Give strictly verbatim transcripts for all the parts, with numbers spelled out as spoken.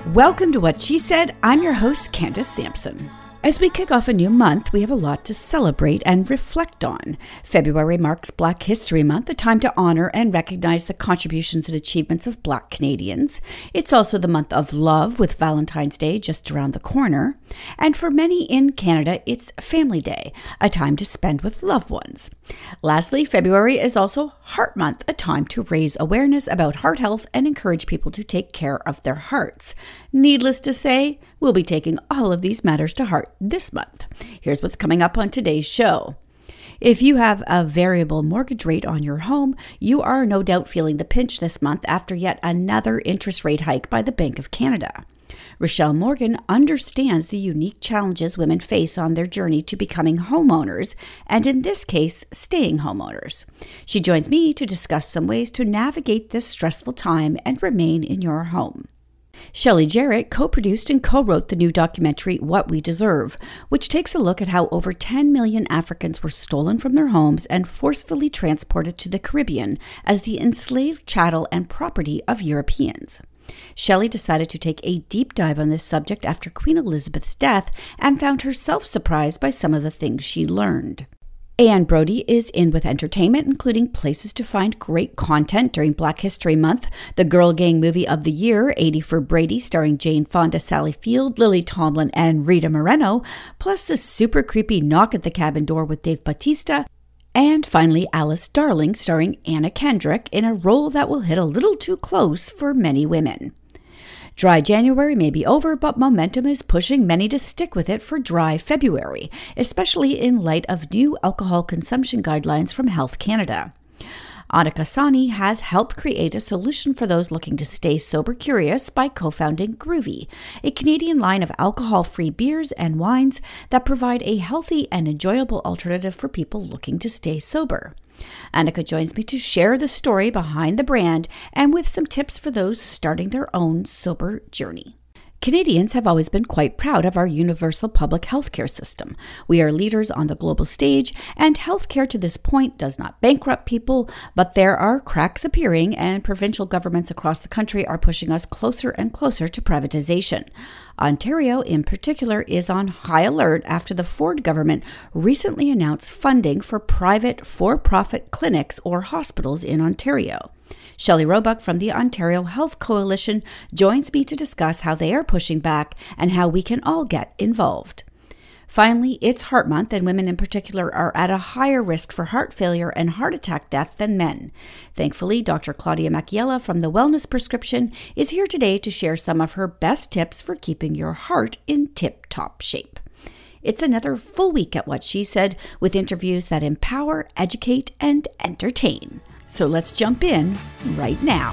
Welcome to What She Said. I'm your host, Candace Sampson. As we kick off a new month, we have a lot to celebrate and reflect on. February marks Black History Month, a time to honor and recognize the contributions and achievements of Black Canadians. It's also the month of love, with Valentine's Day just around the corner. And for many in Canada, it's Family Day, a time to spend with loved ones. Lastly, February is also Heart Month, a time to raise awareness about heart health and encourage people to take care of their hearts. Needless to say, we'll be taking all of these matters to heart this month. Here's what's coming up on today's show. If you have a variable mortgage rate on your home, you are no doubt feeling the pinch this month after yet another interest rate hike by the Bank of Canada. Rochelle Morgan understands the unique challenges women face on their journey to becoming homeowners, and in this case, staying homeowners. She joins me to discuss some ways to navigate this stressful time and remain in your home. Shelley Jarrett co-produced and co-wrote the new documentary, What We Deserve, which takes a look at how over ten million Africans were stolen from their homes and forcefully transported to the Caribbean as the enslaved chattel and property of Europeans. Shelley decided to take a deep dive on this subject after Queen Elizabeth's death and found herself surprised by some of the things she learned. Anne Brodie is in with entertainment, including places to find great content during Black History Month, the Girl Gang Movie of the Year, eighty for Brady, starring Jane Fonda, Sally Field, Lily Tomlin, and Rita Moreno, plus the super creepy Knock at the Cabin Door with Dave Bautista, and finally Alice Darling, starring Anna Kendrick, in a role that will hit a little too close for many women. Dry January may be over, but momentum is pushing many to stick with it for Dry February, especially in light of new alcohol consumption guidelines from Health Canada. Annika Sani has helped create a solution for those looking to stay sober curious by co-founding Groovy, a Canadian line of alcohol-free beers and wines that provide a healthy and enjoyable alternative for people looking to stay sober. Annika joins me to share the story behind the brand and with some tips for those starting their own sober journey. Canadians have always been quite proud of our universal public healthcare system. We are leaders on the global stage, and healthcare to this point does not bankrupt people, but there are cracks appearing, and provincial governments across the country are pushing us closer and closer to privatization. Ontario, in particular, is on high alert after the Ford government recently announced funding for private for-profit clinics or hospitals in Ontario. Shelley Roebuck from the Ontario Health Coalition joins me to discuss how they are pushing back and how we can all get involved. Finally, it's Heart Month, and women in particular are at a higher risk for heart failure and heart attack death than men. Thankfully, Doctor Claudia Macchiella from The Wellness Prescription is here today to share some of her best tips for keeping your heart in tip-top shape. It's another full week at What She Said, with interviews that empower, educate, and entertain. So let's jump in right now.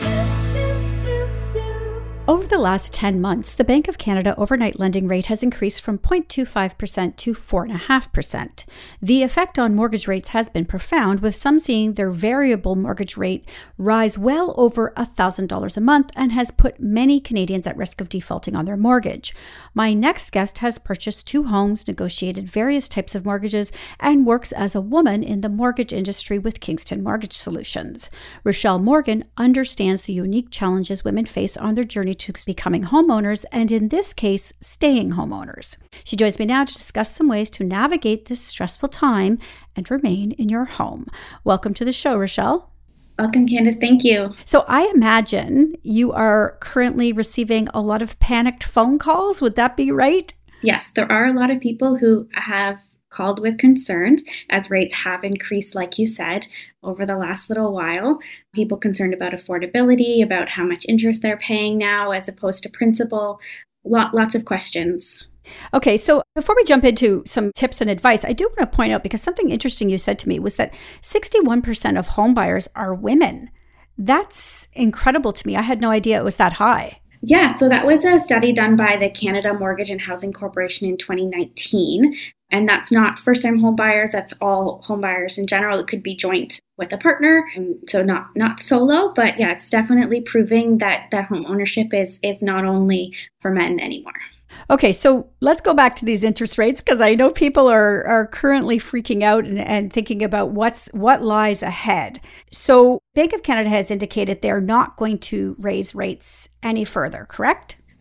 Over the last ten months, the Bank of Canada overnight lending rate has increased from zero point two five percent to four point five percent. The effect on mortgage rates has been profound, with some seeing their variable mortgage rate rise well over one thousand dollars a month and has put many Canadians at risk of defaulting on their mortgage. My next guest has purchased two homes, negotiated various types of mortgages, and works as a woman in the mortgage industry with Kingston Mortgage Solutions. Rochelle Morgan understands the unique challenges women face on their journey to becoming homeowners, and in this case, staying homeowners. She joins me now to discuss some ways to navigate this stressful time and remain in your home. Welcome to the show, Rochelle. Welcome, Candace. Thank you. So I imagine you are currently receiving a lot of panicked phone calls. Would that be right? Yes, there are a lot of people who have called with concerns as rates have increased, like you said, over the last little while. People concerned about affordability, about how much interest they're paying now as opposed to principal. Lot, lots of questions. Okay, so before we jump into some tips and advice, I do want to point out, because something interesting you said to me was that sixty-one percent of home buyers are women. That's incredible to me. I had no idea it was that high. Yeah, so that was a study done by the Canada Mortgage and Housing Corporation in twenty nineteen. And that's not first-time home buyers, that's all home buyers in general. It could be joint with a partner, and so not not solo, but yeah, it's definitely proving that, that home ownership is is not only for men anymore. Okay, so let's go back to these interest rates, because I know people are are currently freaking out and, and thinking about what's what lies ahead. So Bank of Canada has indicated they're not going to raise rates any further, correct?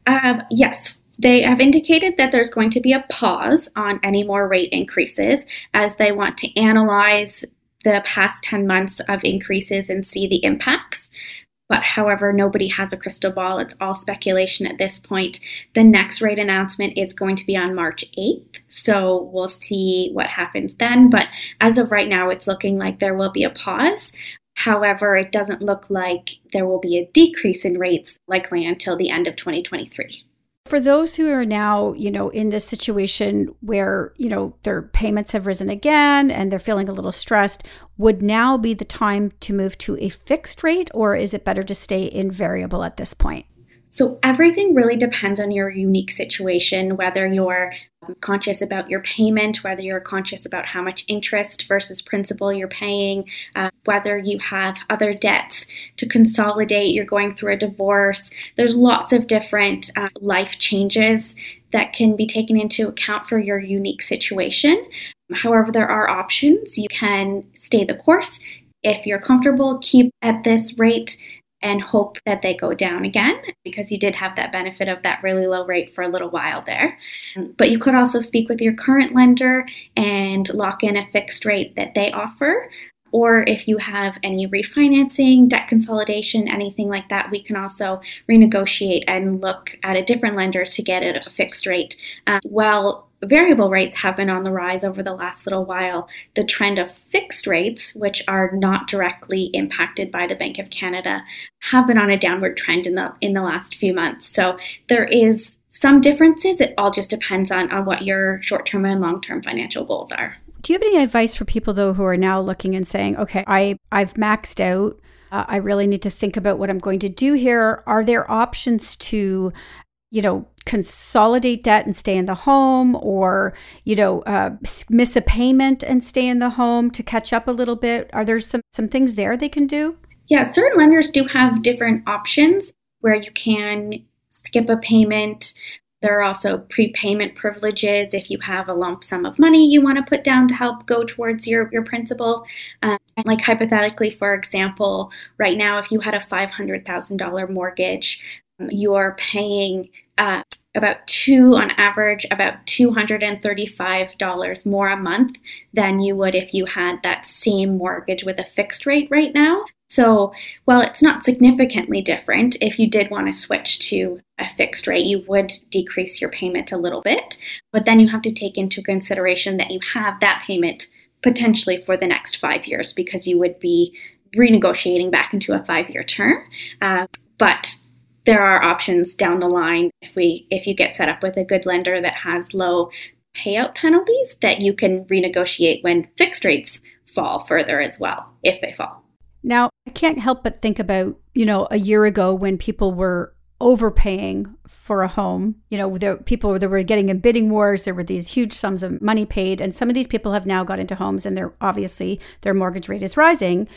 Um, yes. They have indicated that there's going to be a pause on any more rate increases as they want to analyze the past ten months of increases and see the impacts. But however, nobody has a crystal ball. It's all speculation at this point. The next rate announcement is going to be on March eighth. So we'll see what happens then. But as of right now, it's looking like there will be a pause. However, it doesn't look like there will be a decrease in rates likely until the end of twenty twenty-three. For those who are now, you know, in this situation where, you know, their payments have risen again and they're feeling a little stressed, would now be the time to move to a fixed rate, or is it better to stay in variable at this point? So everything really depends on your unique situation, whether you're conscious about your payment, whether you're conscious about how much interest versus principal you're paying, uh, whether you have other debts to consolidate, you're going through a divorce. There's lots of different uh, life changes that can be taken into account for your unique situation. However, there are options. You can stay the course. If you're comfortable, keep at this rate and hope that they go down again, because you did have that benefit of that really low rate for a little while there. But you could also speak with your current lender and lock in a fixed rate that they offer. Or if you have any refinancing, debt consolidation, anything like that, we can also renegotiate and look at a different lender to get it a fixed rate. Um, well, variable rates have been on the rise over the last little while. The trend of fixed rates, which are not directly impacted by the Bank of Canada, have been on a downward trend in the in the last few months. So there is some differences. It all just depends on, on what your short-term and long-term financial goals are. Do you have any advice for people, though, who are now looking and saying, okay, I, I've maxed out. Uh, I really need to think about what I'm going to do here. Are there options to, you know, consolidate debt and stay in the home, or, you know, uh, miss a payment and stay in the home to catch up a little bit? Are there some, some things there they can do? Yeah, certain lenders do have different options where you can skip a payment. There are also prepayment privileges if you have a lump sum of money you want to put down to help go towards your, your principal. Um, like hypothetically, for example, right now, if you had a five hundred thousand dollars mortgage, um, you're paying uh, about two, on average, about two hundred thirty-five dollars more a month than you would if you had that same mortgage with a fixed rate right now. So while it's not significantly different, if you did want to switch to a fixed rate, you would decrease your payment a little bit. But then you have to take into consideration that you have that payment potentially for the next five years because you would be renegotiating back into a five-year term. Uh, but there are options down the line if we if you get set up with a good lender that has low payout penalties that you can renegotiate when fixed rates fall further as well, if they fall. Now, I can't help but think about, you know, a year ago when people were overpaying for a home. You know, there people that were getting in bidding wars. There were these huge sums of money paid, and some of these people have now got into homes, and they're obviously their mortgage rate is rising.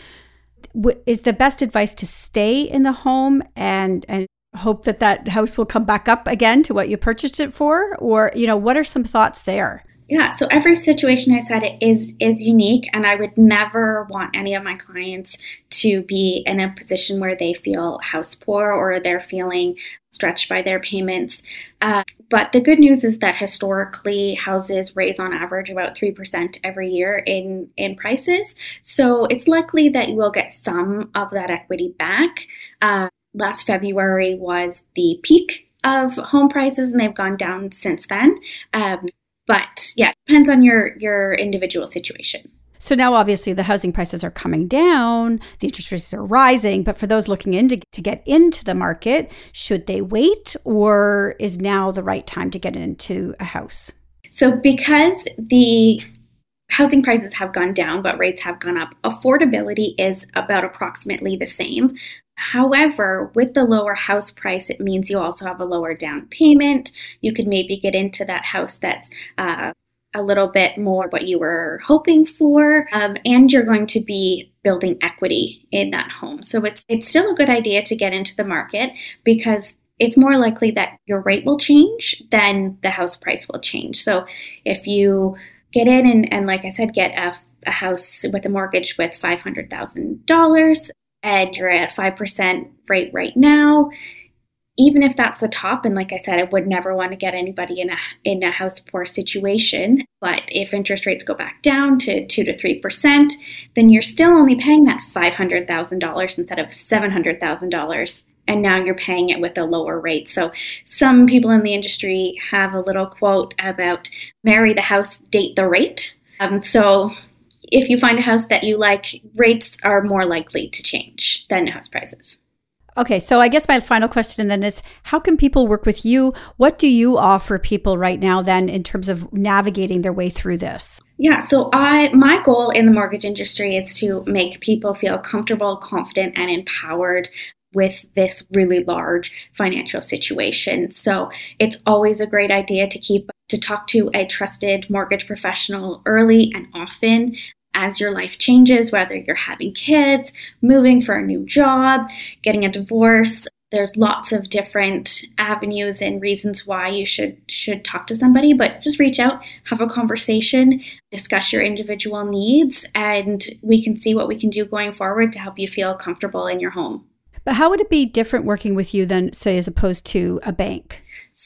Is the best advice to stay in the home and and hope that that house will come back up again to what you purchased it for? Or, you know, what are some thoughts there? Yeah, so every situation I said is is unique, and I would never want any of my clients to be in a position where they feel house poor or they're feeling stretched by their payments. Uh, but the good news is that historically, houses raise on average about three percent every year in, in prices. So it's likely that you will get some of that equity back. Uh, last February was the peak of home prices, and they've gone down since then. Um, But yeah, it depends on your, your individual situation. So now obviously the housing prices are coming down, the interest rates are rising, but for those looking in to, to get into the market, should they wait, or is now the right time to get into a house? So because the housing prices have gone down, but rates have gone up, affordability is about approximately the same. However, with the lower house price, it means you also have a lower down payment. You could maybe get into that house that's uh, a little bit more what you were hoping for, um, and you're going to be building equity in that home. So it's it's still a good idea to get into the market because it's more likely that your rate will change than the house price will change. So if you get in and, and like I said, get a, a house with a mortgage with five hundred thousand dollars, and you're at a five percent rate right now, even if that's the top, and like I said, I would never want to get anybody in a in a house poor situation. But if interest rates go back down to two to three percent, then you're still only paying that five hundred thousand dollars instead of seven hundred thousand dollars. And now you're paying it with a lower rate. So some people in the industry have a little quote about marry the house, date the rate. Um, so if you find a house that you like, rates are more likely to change than house prices. Okay, so I guess my final question then is, how can people work with you? What do you offer people right now then in terms of navigating their way through this? Yeah, so I my goal in the mortgage industry is to make people feel comfortable, confident, and empowered with this really large financial situation. So it's always a great idea to keep to talk to a trusted mortgage professional early and often as your life changes, whether you're having kids, moving for a new job, getting a divorce. There's lots of different avenues and reasons why you should should talk to somebody, but just reach out, have a conversation, discuss your individual needs, and we can see what we can do going forward to help you feel comfortable in your home. But how would it be different working with you than, say, as opposed to a bank?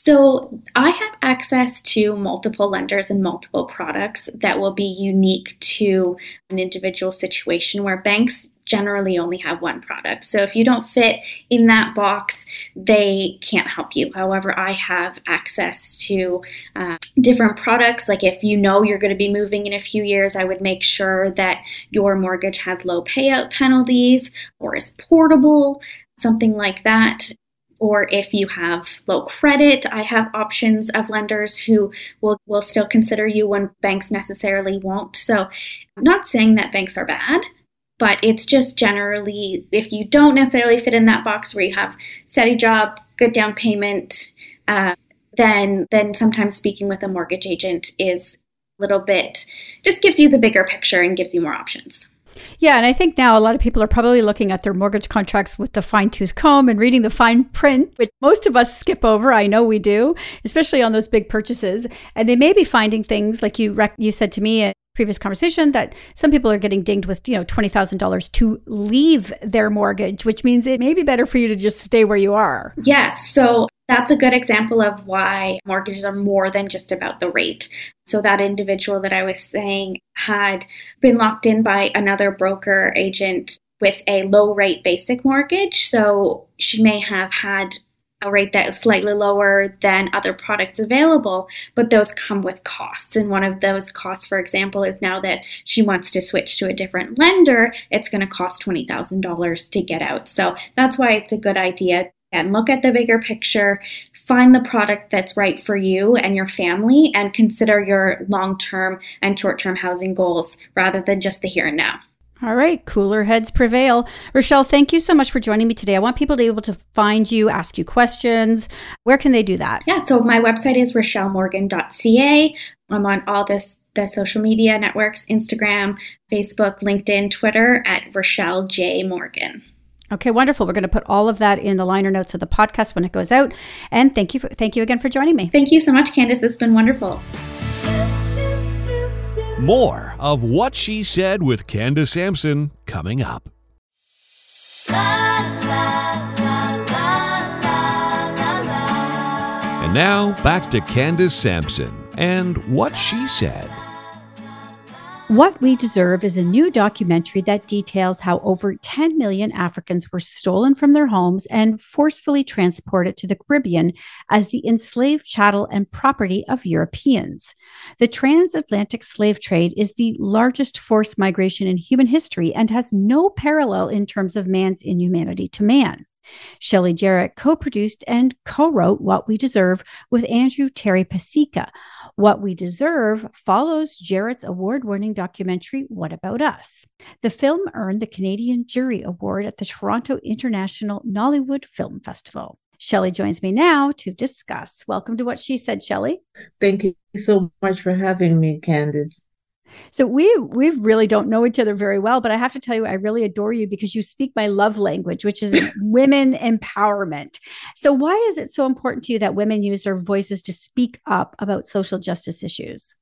So I have access to multiple lenders and multiple products that will be unique to an individual situation, where banks generally only have one product. So if you don't fit in that box, they can't help you. However, I have access to uh, different products. Like if you know you're going to be moving in a few years, I would make sure that your mortgage has low payout penalties or is portable, something like that. Or if you have low credit, I have options of lenders who will, will still consider you when banks necessarily won't. So I'm not saying that banks are bad, but it's just generally, if you don't necessarily fit in that box where you have steady job, good down payment, uh, then then sometimes speaking with a mortgage agent is a little bit, just gives you the bigger picture and gives you more options. Yeah, and I think now a lot of people are probably looking at their mortgage contracts with the fine-tooth comb and reading the fine print, which most of us skip over. I know we do, especially on those big purchases. And they may be finding things like you rec- you said to me in previous conversation that some people are getting dinged with, you know, twenty thousand dollars to leave their mortgage, which means it may be better for you to just stay where you are. Yes. So that's a good example of why mortgages are more than just about the rate. So that individual that I was saying had been locked in by another broker agent with a low rate basic mortgage. So she may have had a rate that is slightly lower than other products available, but those come with costs. And one of those costs, for example, is now that she wants to switch to a different lender, it's going to cost twenty thousand dollars to get out. So that's why it's a good idea. And look at the bigger picture, find the product that's right for you and your family, and consider your long-term and short-term housing goals rather than just the here and now. All right, cooler heads prevail. Rochelle, thank you so much for joining me today. I want people to be able to find you, ask you questions. Where can they do that? Yeah, so my website is rochelle morgan dot c a. I'm on all this the social media networks, Instagram, Facebook, LinkedIn, Twitter at Rochelle J. Morgan. Okay, wonderful. We're going to put all of that in the liner notes of the podcast when it goes out. And thank you for, thank you again for joining me. Thank you so much, Candace. It's been wonderful. More of What She Said with Candace Sampson coming up. And now back to Candace Sampson and What She Said. What We Deserve is a new documentary that details how over ten million Africans were stolen from their homes and forcefully transported to the Caribbean as the enslaved chattel and property of Europeans. The transatlantic slave trade is the largest forced migration in human history and has no parallel in terms of man's inhumanity to man. Shelley Jarrett co-produced and co-wrote What We Deserve with Andrew Terry Pasieka. What We Deserve follows Jarrett's award-winning documentary, What About Us? The film earned the Canadian Jury Award at the Toronto International Nollywood Film Festival. Shelley joins me now to discuss. Welcome to What She Said, Shelley. Thank you so much for having me, Candace. So we we really don't know each other very well, but I have to tell you, I really adore you because you speak my love language, which is women empowerment. So why is it so important to you that women use their voices to speak up about social justice issues?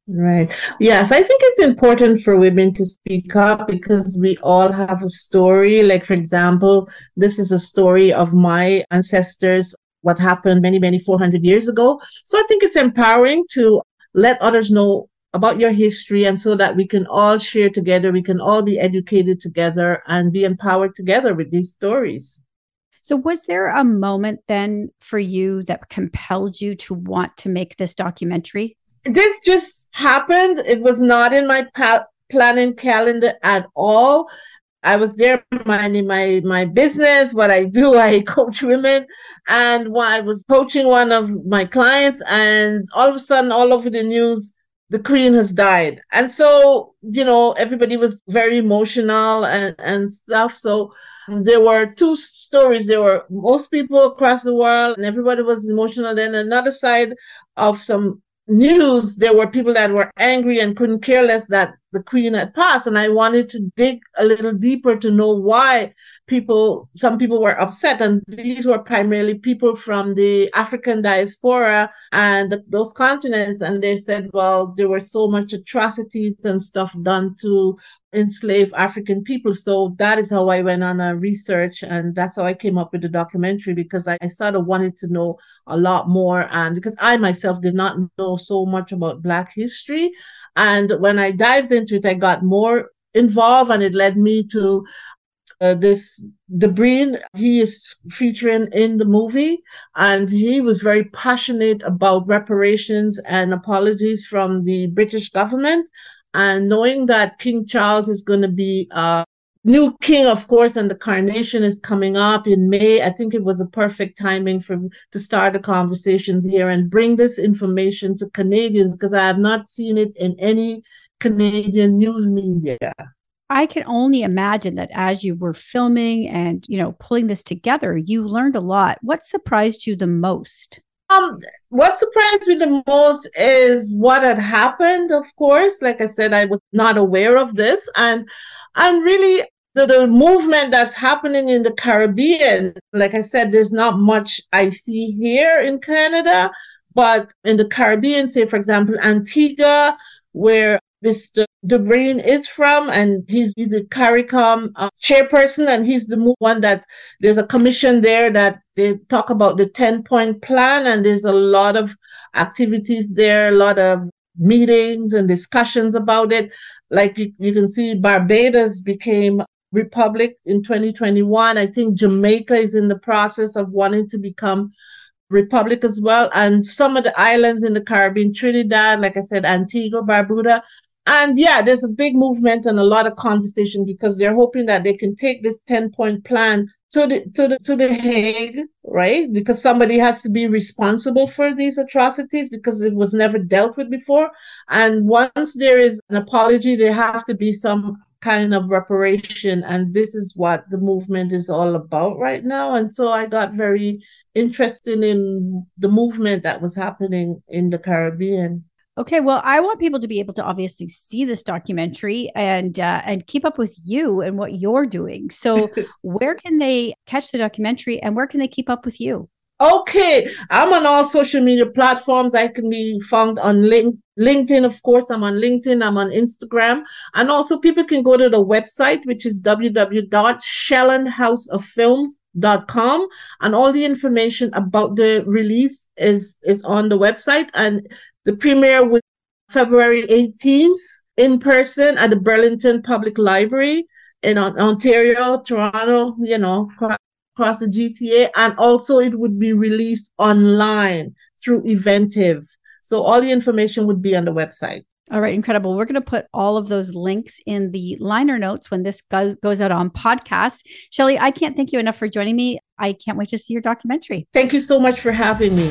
Right. Yes, I think it's important for women to speak up because we all have a story. Like, for example, this is a story of my ancestors, what happened many, many four hundred years ago. So I think it's empowering to let others know about your history and so that we can all share together, we can all be educated together and be empowered together with these stories. So was there a moment then for you that compelled you to want to make this documentary? This just happened. It was not in my pa- planning calendar at all. I was there minding my, my business, what I do. I coach women. And while I was coaching one of my clients, and all of a sudden, all over the news, the queen has died. And so, you know, everybody was very emotional and, and stuff. So there were two stories. There were most people across the world and everybody was emotional. Then another side of some news, there were people that were angry and couldn't care less that the queen had passed. And I wanted to dig a little deeper to know why people, some people were upset. And these were primarily people from the African diaspora and the, those continents. And they said, well, there were so much atrocities and stuff done to enslave African people. So that is how I went on a research. And that's how I came up with the documentary, because I, I sort of wanted to know a lot more. And because I myself did not know so much about Black history. And when I dived into it, I got more involved, and it led me to uh, this Debreen. He is featuring in the movie, and he was very passionate about reparations and apologies from the British government. And knowing that King Charles is going to be a new king, of course, and the coronation is coming up in May, I think it was a perfect timing for to start the conversations here and bring this information to Canadians, because I have not seen it in any Canadian news media. I can only imagine that as you were filming and, you know, pulling this together, you learned a lot. What surprised you the most? Um, what surprised me the most is what had happened, of course. Like I said, I was not aware of this. And and really, the, the movement that's happening in the Caribbean, like I said, there's not much I see here in Canada. But in the Caribbean, say, for example, Antigua, where Mister Debreen is from, and he's, he's the CARICOM uh, chairperson, and he's the one that there's a commission there that they talk about the ten-point plan, and there's a lot of activities there, a lot of meetings and discussions about it. Like you, you can see, Barbados became republic in twenty twenty-one. I think Jamaica is in the process of wanting to become republic as well. And some of the islands in the Caribbean, Trinidad, like I said, Antigua, Barbuda. And yeah, there's a big movement and a lot of conversation because they're hoping that they can take this ten-point plan to the to the to the Hague, right? Because somebody has to be responsible for these atrocities because it was never dealt with before. And once there is an apology, there have to be some kind of reparation. And this is what the movement is all about right now. And so I got very interested in the movement that was happening in the Caribbean. Okay, well, I want people to be able to obviously see this documentary and uh, and keep up with you and what you're doing. So where can they catch the documentary and where can they keep up with you? Okay, I'm on all social media platforms. I can be found on link, LinkedIn, of course. I'm on LinkedIn. I'm on Instagram. And also people can go to the website, which is w w w dot shellen house of films dot com. And all the information about the release is, is on the website. And the premiere was February eighteenth in person at the Burlington Public Library in Ontario, Toronto, you know, across the G T A. And also it would be released online through Eventive. So all the information would be on the website. All right, incredible. We're going to put all of those links in the liner notes when this goes, goes out on podcast. Shelley, I can't thank you enough for joining me. I can't wait to see your documentary. Thank you so much for having me.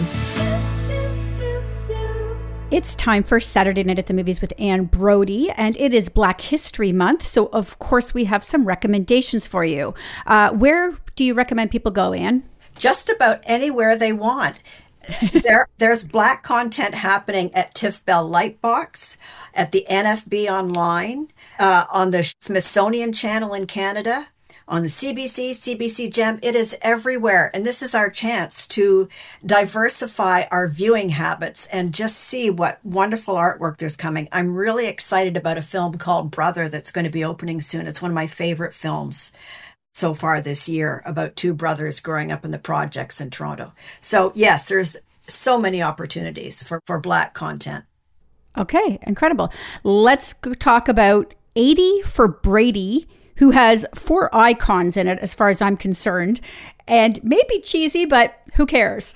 It's time for Saturday Night at the Movies with Anne Brodie, and it is Black History Month. So, of course, we have some recommendations for you. Uh, where do you recommend people go, Anne? Just about anywhere they want. there, there's Black content happening at Tiff Bell Lightbox, at the N F B Online, uh, on the Smithsonian Channel in Canada, on the C B C, C B C Gem. It is everywhere. And this is our chance to diversify our viewing habits and just see what wonderful artwork there's coming. I'm really excited about a film called Brother that's going to be opening soon. It's one of my favorite films so far this year, about two brothers growing up in the projects in Toronto. So yes, there's so many opportunities for, for Black content. Okay, incredible. Let's go talk about eighty for Brady, who has four icons in it as far as I'm concerned, and maybe cheesy, but who cares?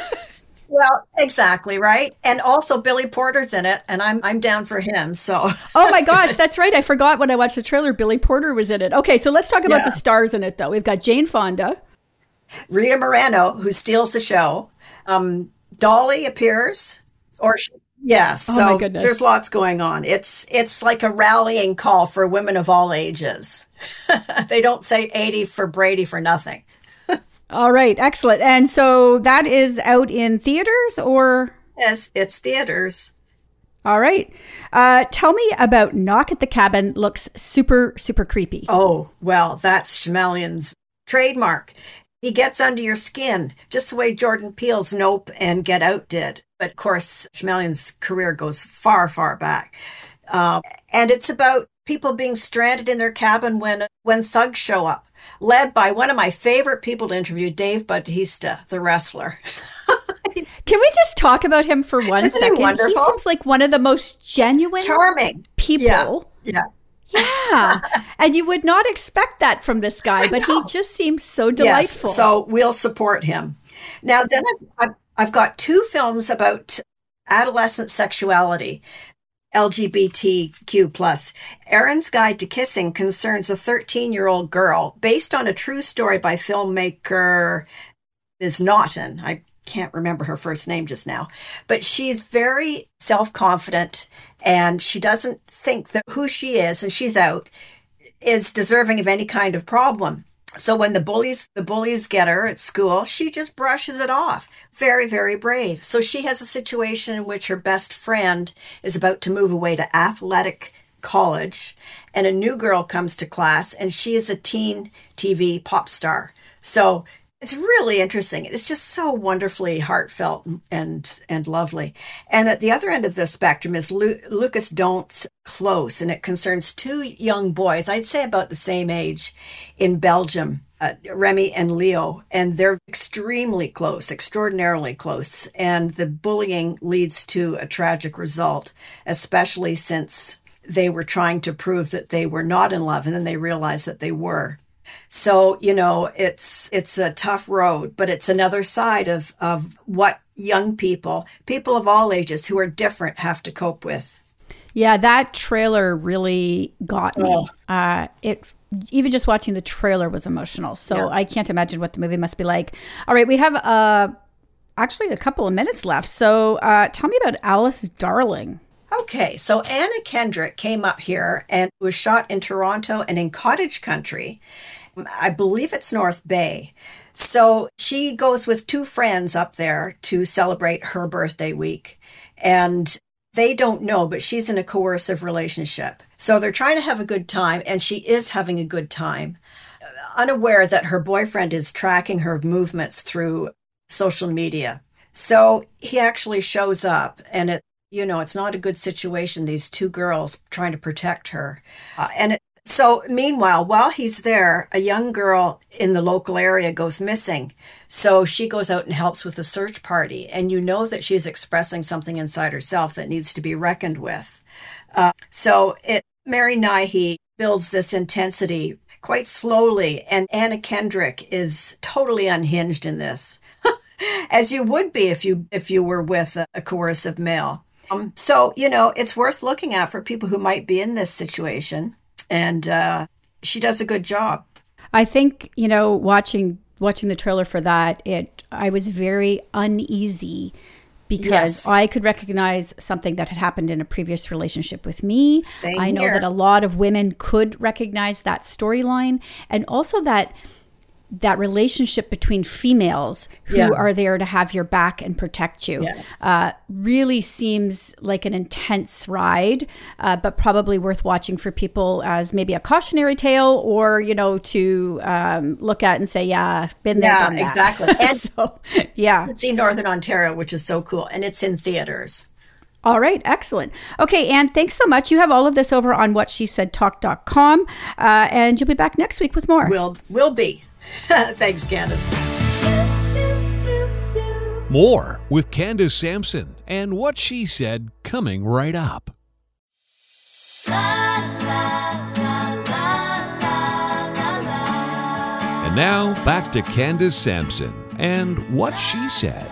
Well, exactly, right? And also Billy Porter's in it, and I'm I'm down for him. So oh my gosh, good. That's right. I forgot when I watched the trailer, Billy Porter was in it. Okay, so let's talk about yeah. the stars in it, though. We've got Jane Fonda. Rita Moreno, who steals the show. Um, Dolly appears, or she, yes. Oh so my goodness. There's lots going on. It's it's like a rallying call for women of all ages. They don't say eighty for Brady for nothing. All right, excellent. And so that is out in theaters, or? Yes, it's theaters. All right. Uh, tell me about Knock at the Cabin. Looks super, super creepy. Oh, well, that's Schmellian's trademark. He gets under your skin, just the way Jordan Peele's Nope and Get Out did. But of course, Schmellian's career goes far, far back. Uh, and it's about people being stranded in their cabin when when thugs show up, led by one of my favorite people to interview, Dave Bautista, the wrestler. Can we just talk about him for one Isn't second? He, wonderful? He seems like one of the most genuine, charming people. Yeah. yeah. Yeah. And you would not expect that from this guy, but he just seems so delightful. Yes, so we'll support him. Now, then I've, I've got two films about adolescent sexuality. L G B T Q plus. Erin's Guide to Kissing concerns a thirteen-year-old girl based on a true story by filmmaker Miz Naughton. I can't remember her first name just now, but she's very self-confident and she doesn't think that who she is, and she's out, is deserving of any kind of problem. So when the bullies the bullies get her at school, she just brushes it off. Very, very brave. So she has a situation in which her best friend is about to move away to athletic college, and a new girl comes to class, and she is a teen T V pop star. So it's really interesting. It's just so wonderfully heartfelt and and lovely. And at the other end of the spectrum is Lu- Lucas Dont's Close, and it concerns two young boys, I'd say about the same age, in Belgium, uh, Remy and Leo, and they're extremely close, extraordinarily close, and the bullying leads to a tragic result, especially since they were trying to prove that they were not in love, and then they realized that they were. So, you know, it's it's a tough road, but it's another side of, of what young people, people of all ages who are different, have to cope with. Yeah, that trailer really got me. Oh. Uh, it even just watching the trailer was emotional. So Yeah. I can't imagine what the movie must be like. All right, we have uh, actually a couple of minutes left. So uh, tell me about Alice Darling. Okay, so Anna Kendrick came up here and was shot in Toronto and in Cottage Country. I believe it's North Bay. So she goes with two friends up there to celebrate her birthday week. And they don't know, but she's in a coercive relationship. So they're trying to have a good time, and she is having a good time, unaware that her boyfriend is tracking her movements through social media. So he actually shows up, and it, you know, it's not a good situation, these two girls trying to protect her. Uh, and it, so meanwhile, while he's there, a young girl in the local area goes missing. So she goes out and helps with the search party. And you know that she's expressing something inside herself that needs to be reckoned with. Uh, so it, Mary Nighy builds this intensity quite slowly. And Anna Kendrick is totally unhinged in this, as you would be if you if you were with a, a coercive male. Um, so, you know, it's worth looking at for people who might be in this situation. And uh, she does a good job. I think, you know, watching watching the trailer for that, it I was very uneasy because Yes. I could recognize something that had happened in a previous relationship with me. Same I know here. that a lot of women could recognize that storyline, and also that that relationship between females who Yeah. are there to have your back and protect you. Yes. Uh, really seems like an intense ride, uh, but probably worth watching for people as maybe a cautionary tale, or, you know, to um, look at and say, yeah, been there, Yeah, done that. exactly. And so, yeah. see Northern Ontario, which is so cool. And it's in theaters. All right. Excellent. Okay, Anne, thanks so much. You have all of this over on what she said talk dot com, uh, and you'll be back next week with more. Will will be. Thanks, Candace. More with Candace Sampson and What She Said coming right up. And now back to Candace Sampson and What She Said.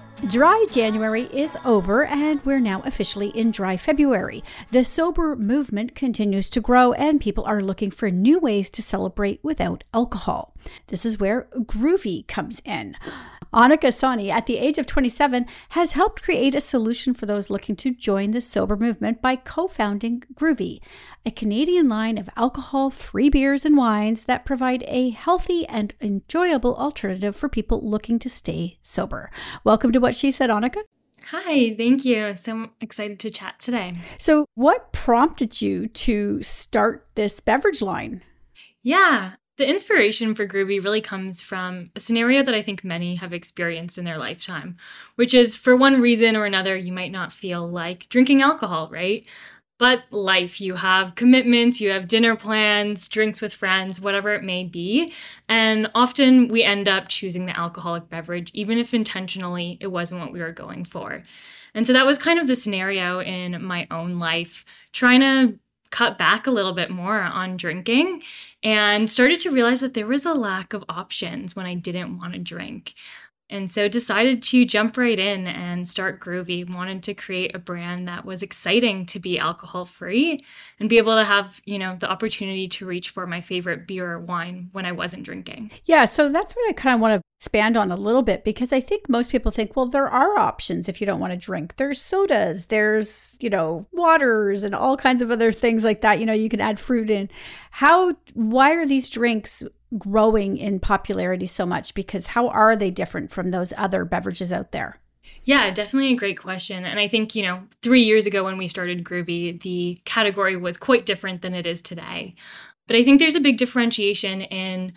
Dry January is over, and we're now officially in dry February. The sober movement continues to grow, and people are looking for new ways to celebrate without alcohol. This is where Groovy comes in. Annika Soni, at the age of twenty-seven, has helped create a solution for those looking to join the sober movement by co-founding Groovy, a Canadian line of alcohol-free beers and wines that provide a healthy and enjoyable alternative for people looking to stay sober. Welcome to What She Said, Annika. Hi, thank you. So excited to chat today. So what prompted you to start this beverage line? Yeah. The inspiration for Groovy really comes from a scenario that I think many have experienced in their lifetime, which is for one reason or another, you might not feel like drinking alcohol, right? But life, you have commitments, you have dinner plans, drinks with friends, whatever it may be. And often we end up choosing the alcoholic beverage, even if intentionally it wasn't what we were going for. And so that was kind of the scenario in my own life, trying to cut back a little bit more on drinking and started to realize that there was a lack of options when I didn't want to drink. And so decided to jump right in and start Groovy. Wanted to create a brand that was exciting to be alcohol free and be able to have, you know, the opportunity to reach for my favorite beer or wine when I wasn't drinking. Yeah, so that's what I kind of want to expand on a little bit, because I think most people think, well, there are options if you don't want to drink. There's sodas, there's, you know, waters and all kinds of other things like that. You know, you can add fruit in. How, why are these drinks growing in popularity so much? Because how are they different from those other beverages out there? Yeah, definitely a great question. And I think, you know, three years ago when we started Groovy, the category was quite different than it is today. But I think there's a big differentiation in,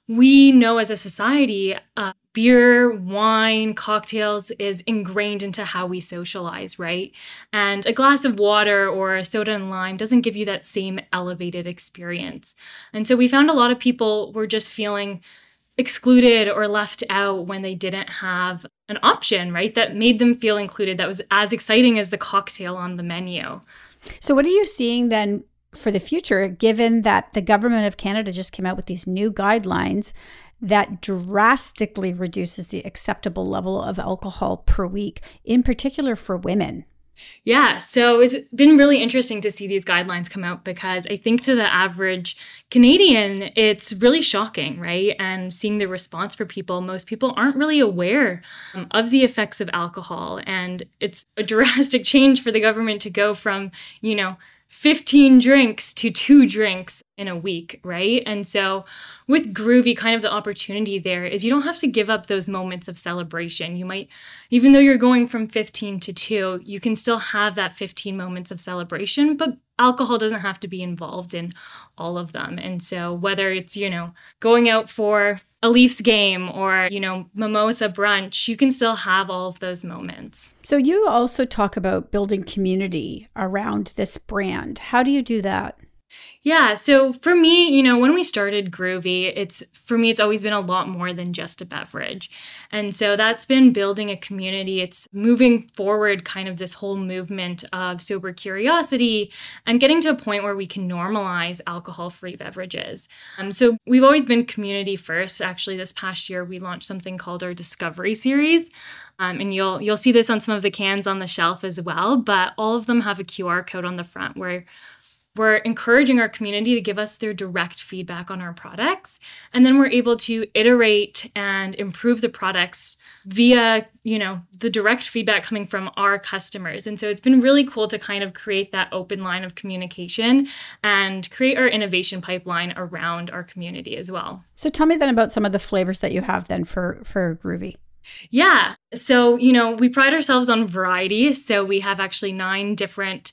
we know as a society, uh, beer, wine, cocktails is ingrained into how we socialize, right? And a glass of water or a soda and lime doesn't give you that same elevated experience. And so we found a lot of people were just feeling excluded or left out when they didn't have an option, right? That made them feel included, that was as exciting as the cocktail on the menu. So what are you seeing then for the future, given that the government of Canada just came out with these new guidelines that drastically reduces the acceptable level of alcohol per week, in particular for women? Yeah, so it's been really interesting to see these guidelines come out, because I think to the average Canadian, it's really shocking, right? And seeing the response for people, most people aren't really aware um, of the effects of alcohol. And it's a drastic change for the government to go from, you know, fifteen drinks to two drinks in a week, right? And so with Groovy, kind of the opportunity there is you don't have to give up those moments of celebration. You might, even though you're going from fifteen to two, you can still have that fifteen moments of celebration, but alcohol doesn't have to be involved in all of them. And so whether it's, you know, going out for a Leafs game or, you know, mimosa brunch, you can still have all of those moments. So you also talk about building community around this brand. How do you do that? Yeah, so for me, you know, when we started Groovy, it's for me, it's always been a lot more than just a beverage. And so that's been building a community. It's moving forward kind of this whole movement of sober curiosity and getting to a point where we can normalize alcohol-free beverages. Um, so we've always been community first. Actually, this past year, we launched something called our Discovery Series. Um, and you'll you'll see this on some of the cans on the shelf as well. But all of them have a Q R code on the front where we're encouraging our community to give us their direct feedback on our products. And then we're able to iterate and improve the products via, you know, the direct feedback coming from our customers. And so it's been really cool to kind of create that open line of communication and create our innovation pipeline around our community as well. So tell me then about some of the flavors that you have then for, for Groovy. Yeah. So, you know, we pride ourselves on variety. So we have actually nine different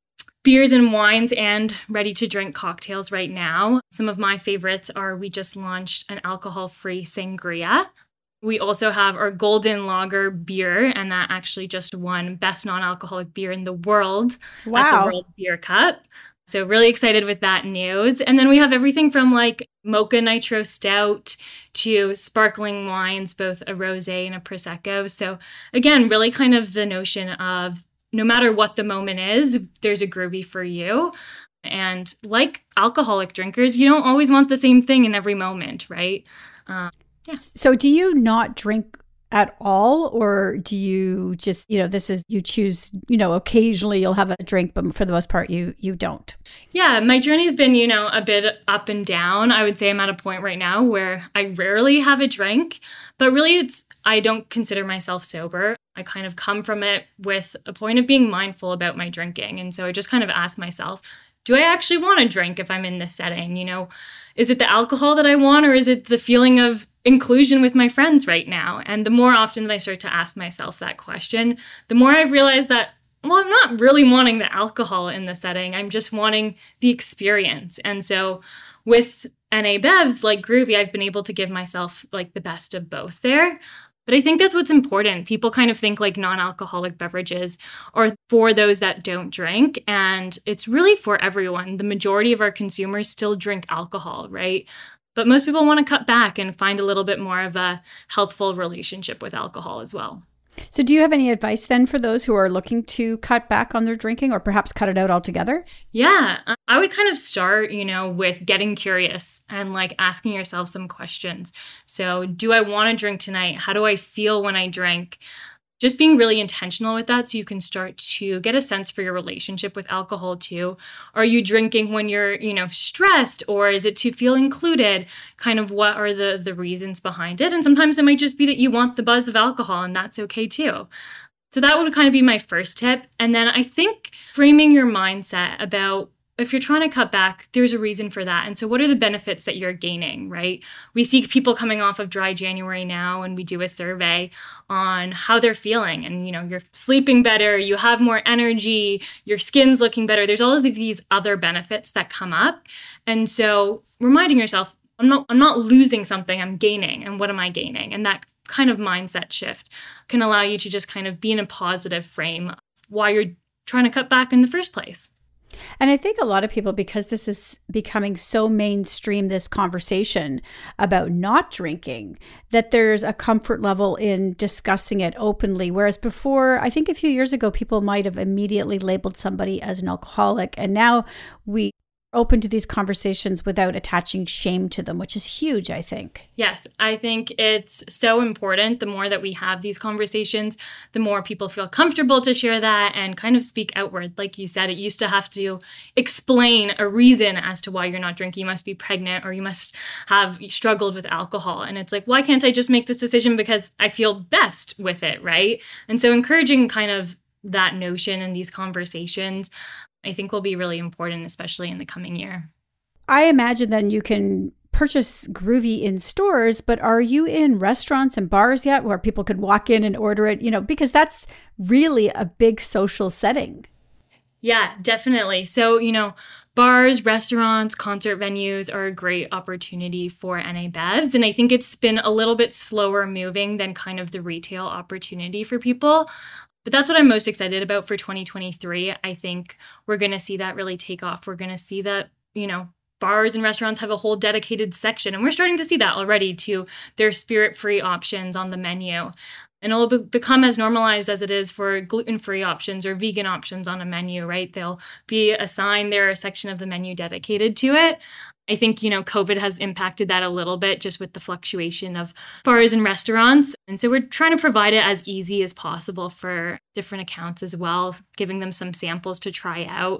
beers and wines and ready-to-drink cocktails right now. Some of my favorites are we just launched an alcohol-free sangria. We also have our Golden Lager beer, and that actually just won Best Non-Alcoholic Beer in the World wow. at the World Beer Cup. So really excited with that news. And then we have everything from like Mocha Nitro Stout to sparkling wines, both a rosé and a Prosecco. So again, really kind of the notion of no matter what the moment is, there's a Groovy for you. And like alcoholic drinkers, you don't always want the same thing in every moment, right? Uh, yeah. So do you not drink at all, or do you just, you know, this is, you choose, you know, occasionally you'll have a drink, but for the most part, you you don't? Yeah, my journey's been, you know, a bit up and down. I would say I'm at a point right now where I rarely have a drink, but really it's, I don't consider myself sober. I kind of come from it with a point of being mindful about my drinking. And so I just kind of ask myself, do I actually want to drink if I'm in this setting? You know, is it the alcohol that I want, or is it the feeling of inclusion with my friends right now? And the more often that I start to ask myself that question, the more I've realized that, well, I'm not really wanting the alcohol in the setting. I'm just wanting the experience. And so with N A Bevs like Groovy, I've been able to give myself like the best of both there. But I think that's what's important. People kind of think like non-alcoholic beverages are for those that don't drink, and it's really for everyone. The majority of our consumers still drink alcohol, right? But most people want to cut back and find a little bit more of a healthful relationship with alcohol as well. So do you have any advice then for those who are looking to cut back on their drinking or perhaps cut it out altogether? Yeah, I would kind of start, you know, with getting curious and like asking yourself some questions. So do I want to drink tonight? How do I feel when I drink? Just being really intentional with that so you can start to get a sense for your relationship with alcohol too. Are you drinking when you're, you know, stressed, or is it to feel included? Kind of what are the the reasons behind it? And sometimes it might just be that you want the buzz of alcohol, and that's okay too. So that would kind of be my first tip. And then I think framing your mindset about if you're trying to cut back, there's a reason for that. And so what are the benefits that you're gaining, right? We see people coming off of dry January now, and we do a survey on how they're feeling. And, you know, you're sleeping better, you have more energy, your skin's looking better. There's all of these other benefits that come up. And so reminding yourself, I'm not, I'm not losing something, I'm gaining. And what am I gaining? And that kind of mindset shift can allow you to just kind of be in a positive frame while you're trying to cut back in the first place. And I think a lot of people, because this is becoming so mainstream, this conversation about not drinking, that there's a comfort level in discussing it openly. Whereas before, I think a few years ago, people might have immediately labeled somebody as an alcoholic. And now we open to these conversations without attaching shame to them, which is huge, I think. Yes, I think it's so important. The more that we have these conversations, the more people feel comfortable to share that and kind of speak outward. Like you said, it used to have to explain a reason as to why you're not drinking. You must be pregnant, or you must have struggled with alcohol. And it's like, why can't I just make this decision because I feel best with it, right? And so encouraging kind of that notion in these conversations, I think will be really important, especially in the coming year. I imagine then you can purchase Groovy in stores, but are you in restaurants and bars yet where people could walk in and order it? You know, because that's really a big social setting. Yeah, definitely. So, you know, bars, restaurants, concert venues are a great opportunity for N A Bevs. And I think it's been a little bit slower moving than kind of the retail opportunity for people. But that's what I'm most excited about for twenty twenty-three. I think we're going to see that really take off. We're going to see that, you know, bars and restaurants have a whole dedicated section. And we're starting to see that already to their spirit-free options on the menu. And it'll be- become as normalized as it is for gluten-free options or vegan options on a menu, right? They'll be assigned there a section of the menu dedicated to it. I think, you know, COVID has impacted that a little bit just with the fluctuation of bars and restaurants. And so we're trying to provide it as easy as possible for different accounts as well, giving them some samples to try out.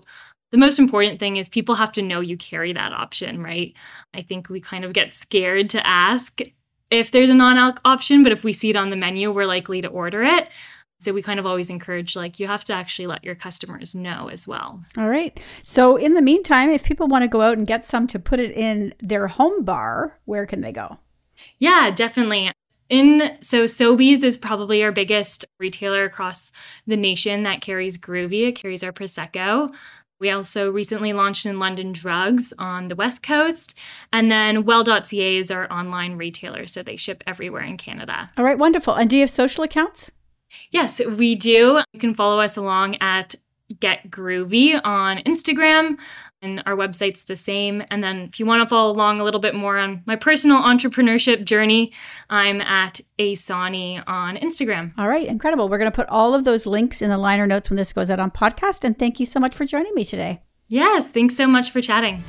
The most important thing is people have to know you carry that option, right? I think we kind of get scared to ask if there's a non-alc option, but if we see it on the menu, we're likely to order it. So we kind of always encourage, like, you have to actually let your customers know as well. All right. So in the meantime, if people want to go out and get some to put it in their home bar, where can they go? Yeah, definitely. In so Sobeys is probably our biggest retailer across the nation that carries Groovy. It carries our Prosecco. We also recently launched in London Drugs on the West Coast. And then well dot c a is our online retailer, so they ship everywhere in Canada. All right, wonderful. And do you have social accounts? Yes, we do. You can follow us along at Get Groovy on Instagram, and our website's the same. And then if you want to follow along a little bit more on my personal entrepreneurship journey, I'm at Asani on Instagram. All right, incredible. We're going to put all of those links in the liner notes when this goes out on podcast. And thank you so much for joining me today. Yes, thanks so much for chatting.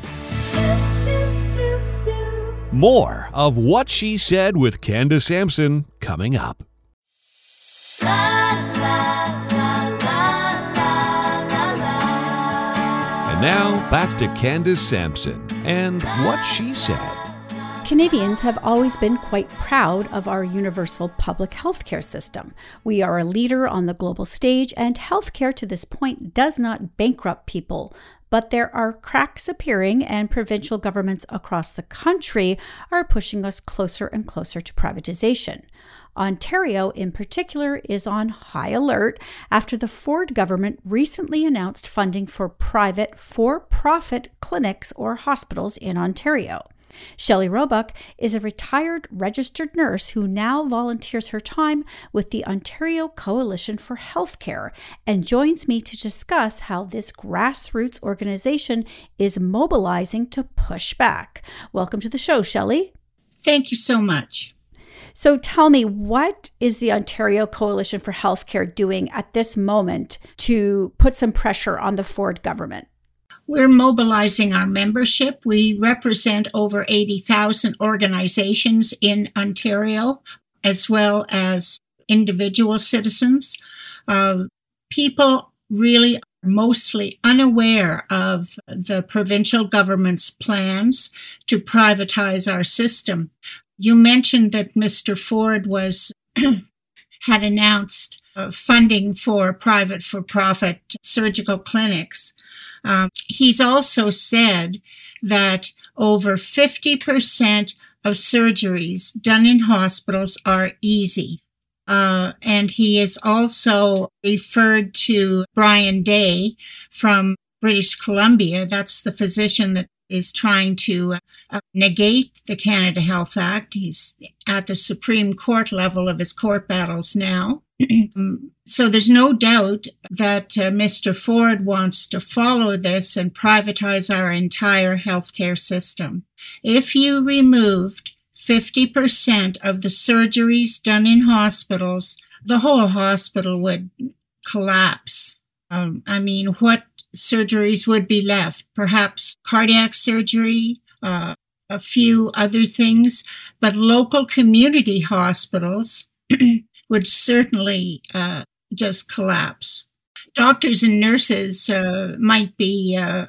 More of What She Said with Candace Sampson coming up. And now, back to Candace Sampson and What She Said. Canadians have always been quite proud of our universal public healthcare system. We are a leader on the global stage, and healthcare to this point does not bankrupt people. But there are cracks appearing, and provincial governments across the country are pushing us closer and closer to privatization. Ontario, in particular, is on high alert after the Ford government recently announced funding for private for-profit clinics or hospitals in Ontario. Shelley Roebuck is a retired registered nurse who now volunteers her time with the Ontario Coalition for Healthcare and joins me to discuss how this grassroots organization is mobilizing to push back. Welcome to the show, Shelley. Thank you so much. So tell me, what is the Ontario Coalition for Healthcare doing at this moment to put some pressure on the Ford government? We're mobilizing our membership. We represent over eighty thousand organizations in Ontario, as well as individual citizens. Uh, people really are mostly unaware of the provincial government's plans to privatize our system. You mentioned that Mister Ford was had announced uh, funding for private for-profit surgical clinics. Um, he's also said that over fifty percent of surgeries done in hospitals are easy. Uh, and he has also referred to Brian Day from British Columbia. That's the physician that is trying to uh, negate the Canada Health Act. He's at the Supreme Court level of his court battles now. So there's no doubt that uh, Mister Ford wants to follow this and privatize our entire healthcare system. If you removed fifty percent of the surgeries done in hospitals, the whole hospital would collapse. Um, I mean, what surgeries would be left? Perhaps cardiac surgery, uh, a few other things, but local community hospitals would certainly uh, just collapse. Doctors and nurses uh, might be uh,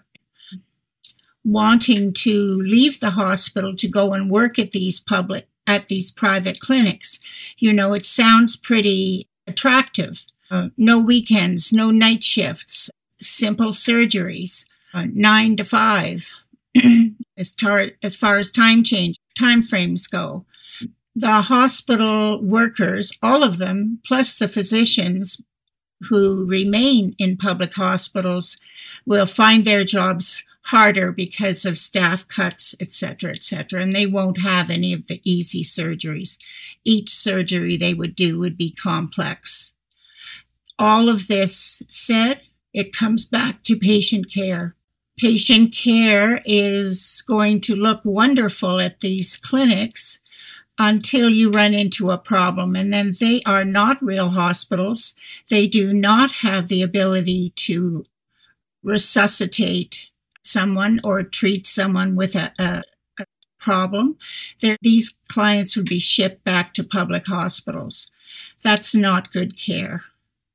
wanting to leave the hospital to go and work at these public, at these private clinics. You know, it sounds pretty attractive. Uh, no weekends, no night shifts, simple surgeries, uh, nine to five, as, tar- as far as time change, time frames go. The hospital workers, all of them, plus the physicians who remain in public hospitals, will find their jobs harder because of staff cuts, et cetera, et cetera, and they won't have any of the easy surgeries. Each surgery they would do would be complex. All of this said, it comes back to patient care. Patient care is going to look wonderful at these clinics until you run into a problem. And then they are not real hospitals. They do not have the ability to resuscitate someone or treat someone with a, a, a problem. They're, these clients would be shipped back to public hospitals. That's not good care.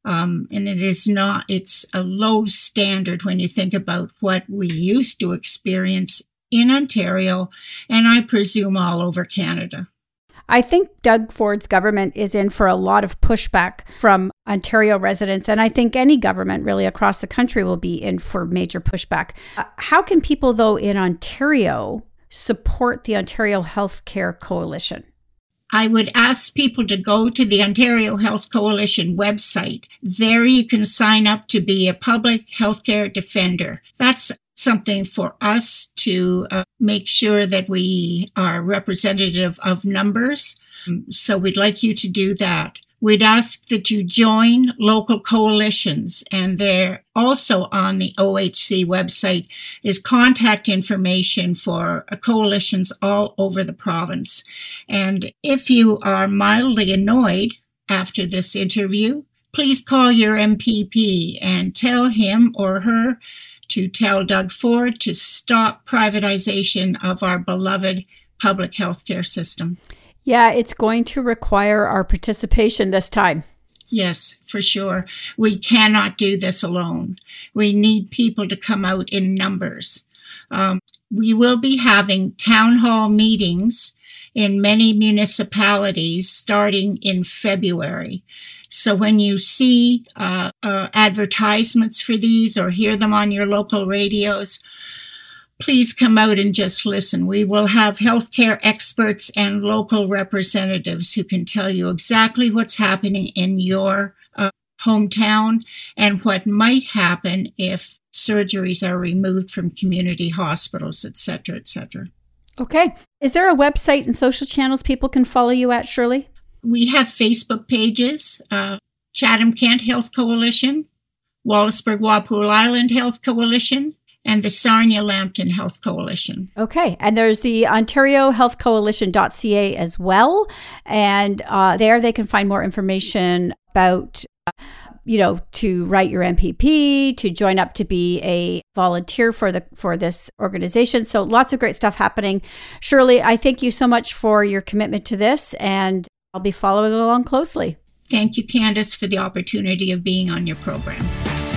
Um, and it is not, it's a low standard when you think about what we used to experience in Ontario, and I presume all over Canada. I think Doug Ford's government is in for a lot of pushback from Ontario residents, and I think any government really across the country will be in for major pushback. Uh, how can people, though, in Ontario support the Ontario Healthcare Coalition? I would ask people to go to the Ontario Health Coalition website. There you can sign up to be a public healthcare defender. That's something for us to uh, make sure that we are representative of numbers. So we'd like you to do that. We'd ask that you join local coalitions, and they're also on the O H C website is contact information for coalitions all over the province. And if you are mildly annoyed after this interview, please call your M P P and tell him or her to tell Doug Ford to stop privatization of our beloved public health care system. Yeah, it's going to require our participation this time. Yes, for sure. We cannot do this alone. We need people to come out in numbers. Um, we will be having town hall meetings in many municipalities starting in February. So when you see uh, uh, advertisements for these or hear them on your local radios, please come out and just listen. We will have healthcare experts and local representatives who can tell you exactly what's happening in your uh, hometown and what might happen if surgeries are removed from community hospitals, et cetera, et cetera. Okay. Is there a website and social channels people can follow you at, Shirley? We have Facebook pages, uh, Chatham-Kent Health Coalition, Wallaceburg-Walpole Island Health Coalition, and the Sarnia-Lambton Health Coalition. Okay. And there's the Ontario Health Coalition dot C A as well. And uh, there they can find more information about, uh, you know, to write your M P P, to join up to be a volunteer for the for this organization. So lots of great stuff happening. Shirley, I thank you so much for your commitment to this, and I'll be following along closely. Thank you, Candace, for the opportunity of being on your program.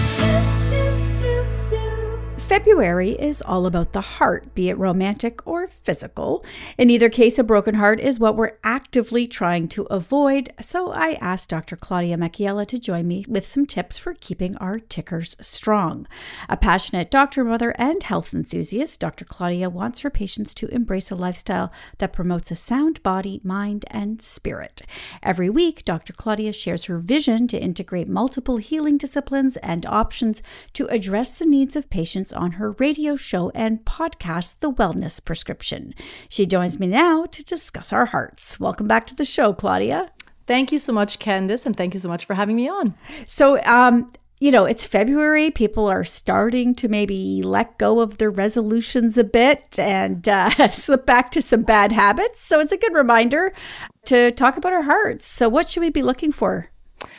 February is all about the heart, be it romantic or physical. In either case, a broken heart is what we're actively trying to avoid. So I asked Doctor Claudia Macchiella to join me with some tips for keeping our tickers strong. A passionate doctor, mother, and health enthusiast, Doctor Claudia wants her patients to embrace a lifestyle that promotes a sound body, mind, and spirit. Every week, Doctor Claudia shares her vision to integrate multiple healing disciplines and options to address the needs of patients on her radio show and podcast, The Wellness Prescription. She joins me now to discuss our hearts. Welcome back to the show, Claudia. Thank you so much, Candace, and thank you so much for having me on. So, um, you know, it's February. People are starting to maybe let go of their resolutions a bit and uh, slip back to some bad habits. So it's a good reminder to talk about our hearts. So what should we be looking for?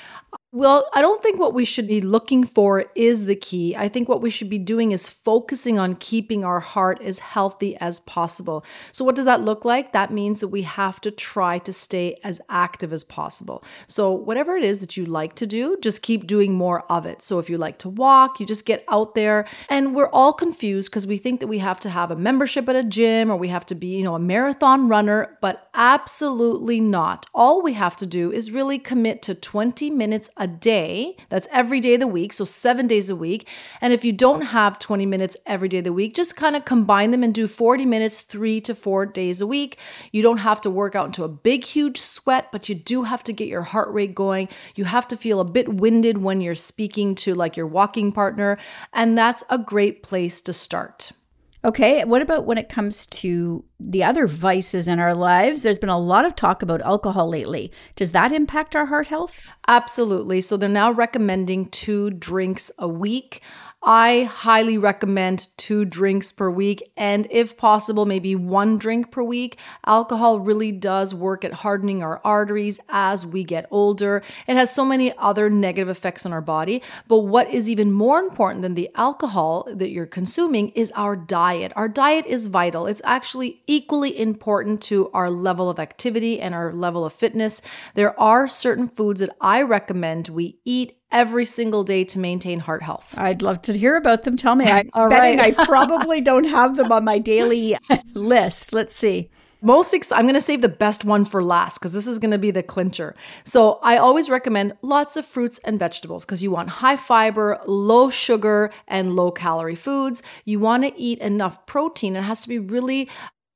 Well, I don't think what we should be looking for is the key. I think what we should be doing is focusing on keeping our heart as healthy as possible. So what does that look like? That means that we have to try to stay as active as possible. So whatever it is that you like to do, just keep doing more of it. So if you like to walk, you just get out there. And we're all confused because we think that we have to have a membership at a gym or we have to be, you know, a marathon runner, but absolutely not. All we have to do is really commit to twenty minutes a day. That's every day of the week, so seven days a week. And if you don't have twenty minutes every day of the week, just kind of combine them and do forty minutes, three to four days a week. You don't have to work out into a big, huge sweat, but you do have to get your heart rate going. You have to feel a bit winded when you're speaking to like your walking partner, and that's a great place to start. Okay, what about when it comes to the other vices in our lives? There's been a lot of talk about alcohol lately. Does that impact our heart health? Absolutely. So they're now recommending two drinks a week. I highly recommend two drinks per week, and if possible, maybe one drink per week. Alcohol really does work at hardening our arteries as we get older. It has so many other negative effects on our body, but what is even more important than the alcohol that you're consuming is our diet. Our diet is vital. It's actually equally important to our level of activity and our level of fitness. There are certain foods that I recommend we eat every single day to maintain heart health? I'd love to hear about them. Tell me. I'm All betting right. I probably don't have them on my daily list. Let's see. Most ex- I'm going to save the best one for last because this is going to be the clincher. So I always recommend lots of fruits and vegetables because you want high fiber, low sugar, and low calorie foods. You want to eat enough protein. It has to be really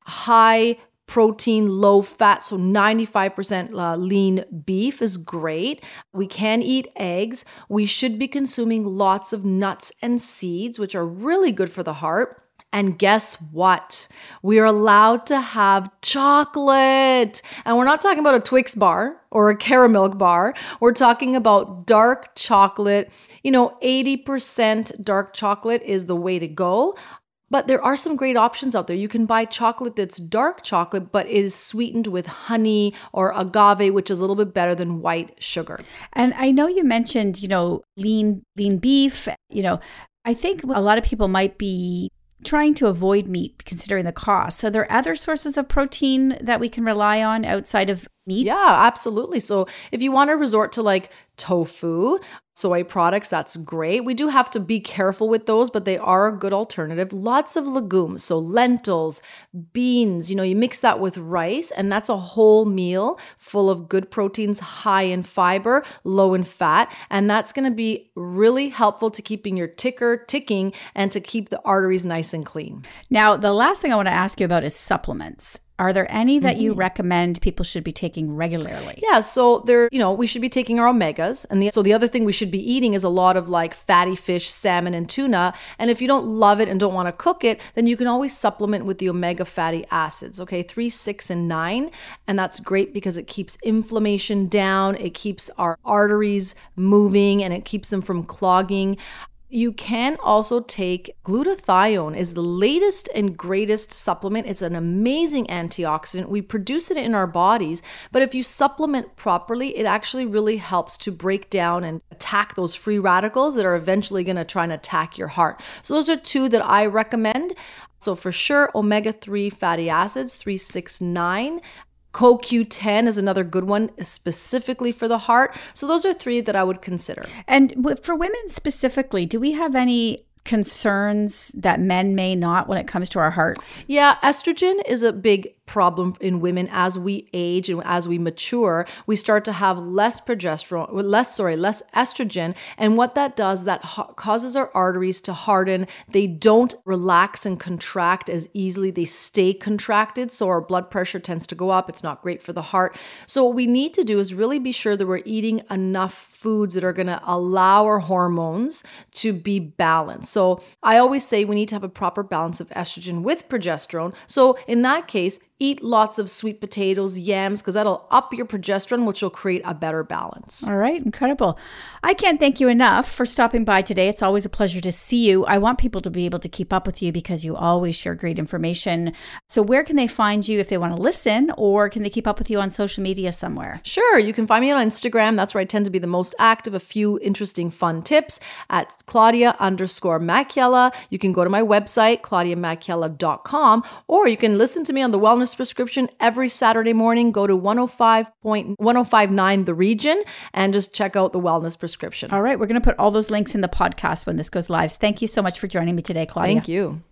high protein, low fat. So ninety-five percent uh, lean beef is great. We can eat eggs. We should be consuming lots of nuts and seeds, which are really good for the heart. And guess what? We are allowed to have chocolate. And we're not talking about a Twix bar or a caramel bar. We're talking about dark chocolate. You know, eighty percent dark chocolate is the way to go. But there are some great options out there. You can buy chocolate that's dark chocolate, but is sweetened with honey or agave, which is a little bit better than white sugar. And I know you mentioned, you know, lean, lean beef. You know, I think a lot of people might be trying to avoid meat considering the cost. So there are other sources of protein that we can rely on outside of meat? Yeah, absolutely. So if you want to resort to like tofu, soy products, that's great. We do have to be careful with those, but they are a good alternative. Lots of legumes, so lentils, beans, you know, you mix that with rice, and that's a whole meal full of good proteins, high in fiber, low in fat, and that's going to be really helpful to keeping your ticker ticking and to keep the arteries nice and clean. Now, the last thing I want to ask you about is supplements. Are there any that Mm-hmm. you recommend people should be taking regularly? Yeah, so there, you know, we should be taking our omegas. And the, so the other thing we should be eating is a lot of like fatty fish, salmon, and tuna. And if you don't love it and don't want to cook it, then you can always supplement with the omega fatty acids, okay, three, six, and nine. And that's great because it keeps inflammation down, it keeps our arteries moving, and it keeps them from clogging. You can also take glutathione is the latest and greatest supplement. It's an amazing antioxidant. We produce it in our bodies, but if you supplement properly, it actually really helps to break down and attack those free radicals that are eventually going to try and attack your heart. So those are two that I recommend. So for sure, omega three fatty acids, three, six, nine. C O Q ten is another good one specifically for the heart. So those are three that I would consider. And for women specifically, do we have any concerns that men may not when it comes to our hearts? Yeah, estrogen is a big problem in women as we age and as we mature. We start to have less progesterone, less, sorry, less estrogen. And what that does, that ha- causes our arteries to harden. They don't relax and contract as easily. They stay contracted. So our blood pressure tends to go up. It's not great for the heart. So what we need to do is really be sure that we're eating enough foods that are going to allow our hormones to be balanced. So I always say we need to have a proper balance of estrogen with progesterone. So in that case, eat lots of sweet potatoes, yams, because that'll up your progesterone, which will create a better balance. All right, incredible. I can't thank you enough for stopping by today. It's always a pleasure to see you. I want people to be able to keep up with you because you always share great information. So where can they find you if they want to listen, or can they keep up with you on social media somewhere? Sure, you can find me on Instagram. That's where I tend to be the most active. A few interesting, fun tips at Claudia underscore Macchiella. You can go to my website, claudia macchiella dot com, or you can listen to me on the Wellness Prescription every Saturday morning. Go to one oh five point one oh five nine The Region and just check out the Wellness Prescription. All right, we're going to put all those links in the podcast when this goes live. Thank you so much for joining me today, Claudia. Thank you.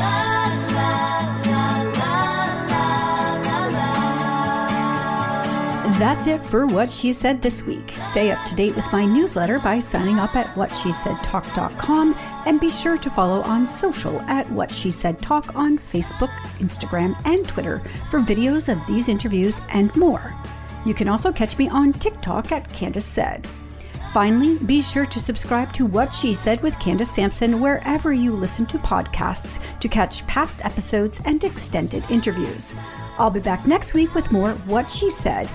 That's it for What She Said this week. Stay up to date with my newsletter by signing up at what she said talk dot com, and be sure to follow on social at What She Said Talk on Facebook, Instagram, and Twitter for videos of these interviews and more. You can also catch me on TikTok at Candace Said. Finally, be sure to subscribe to What She Said with Candace Sampson wherever you listen to podcasts to catch past episodes and extended interviews. I'll be back next week with more What She Said.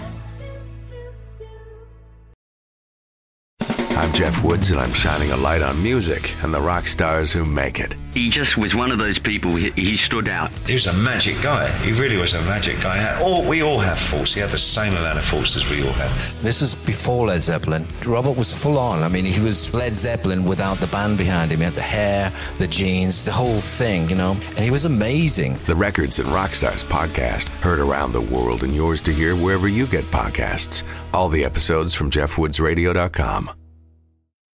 I'm Jeff Woods, and I'm shining a light on music and the rock stars who make it. He just was one of those people, he, he stood out. He was a magic guy. He really was a magic guy. Had, all, we all have faults. He had the same amount of faults as we all had. This was before Led Zeppelin. Robert was full on. I mean, he was Led Zeppelin without the band behind him. He had the hair, the jeans, the whole thing, you know, and he was amazing. The Records and Rockstars podcast, heard around the world and yours to hear wherever you get podcasts. All the episodes from jeff woods radio dot com.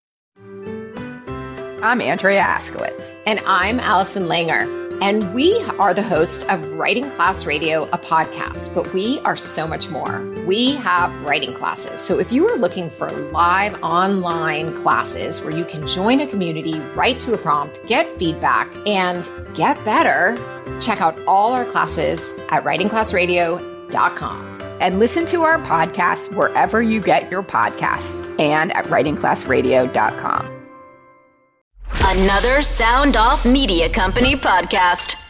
I'm Andrea Askowitz. And I'm Allison Langer. And we are the hosts of Writing Class Radio, a podcast, but we are so much more. We have writing classes. So if you are looking for live online classes where you can join a community, write to a prompt, get feedback, and get better, check out all our classes at writing class radio dot com. And listen to our podcast wherever you get your podcasts and at writing class radio dot com. Another Sound Off Media Company podcast.